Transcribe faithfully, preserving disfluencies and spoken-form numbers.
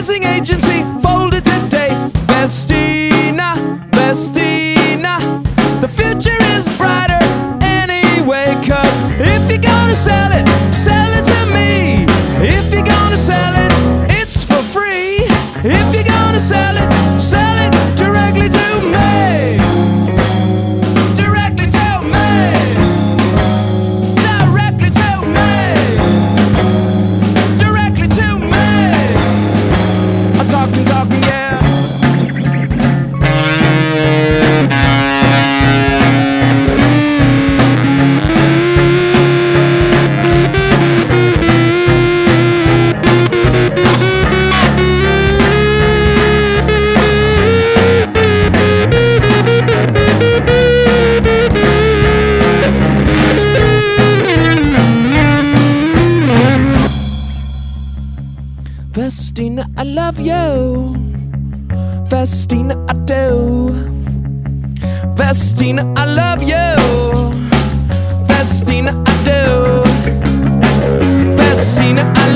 advertising agency folded today. Vestina, Vestina, the future is brighter anyway. Cause if you're gonna sell it, sell it to me. If you're gonna sell it, it's for free. If you're gonna sell it, sell it directly to me. Directly to me. Directly to me. Directly to me. I'm talking, talking, yeah. Vestina, I love you. Vestina, I do. Vestina, I love you. Vestina, I do. Vestina, I